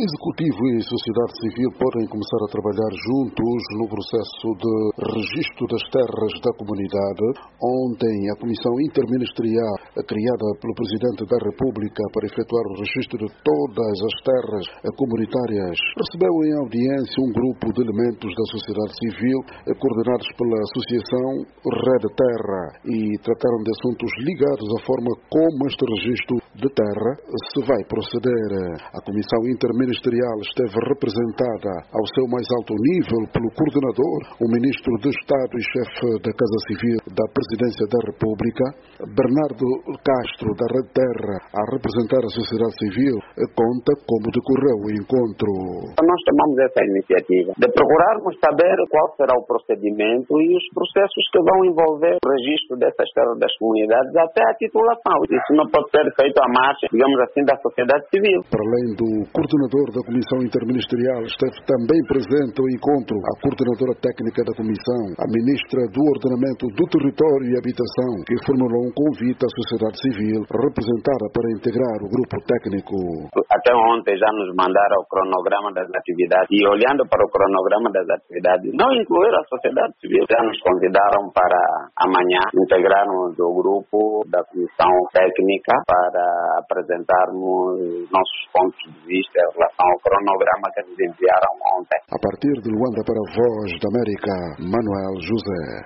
Executivo e sociedade civil podem começar a trabalhar juntos no processo de registro das terras da comunidade. Ontem, a Comissão Interministerial, criada pelo Presidente da República para efetuar o registro de todas as terras comunitárias, recebeu em audiência um grupo de elementos da sociedade civil, coordenados pela Associação Rede Terra, e trataram de assuntos ligados à forma como este registro de terra se vai proceder. A Comissão Interministerial esteve representada ao seu mais alto nível pelo coordenador, o Ministro de Estado e chefe da Casa Civil da Presidência da República. Bernardo Castro, da Rede Terra, a representar a sociedade civil, conta como decorreu o encontro. Nós tomamos essa iniciativa de procurarmos saber qual será o procedimento e os processos que vão envolver o registro dessas terras das comunidades até a titulação. Isso não pode ser feito à marcha, digamos assim, da sociedade civil. Para além do coordenador da Comissão Interministerial, esteve também presente ao encontro a coordenadora técnica da Comissão, a Ministra do Ordenamento do Território e Habitação, que formulou um convite à sociedade civil representada para integrar o grupo técnico. Até ontem já nos mandaram o cronograma das atividades e, olhando para o cronograma das atividades, não incluir a sociedade civil, já nos convidaram para amanhã integrarmos o grupo da Comissão Técnica para apresentarmos nossos pontos de vista em relação ao cronograma que nos enviaram ontem. A partir de Luanda para a Voz da América, Manuel José.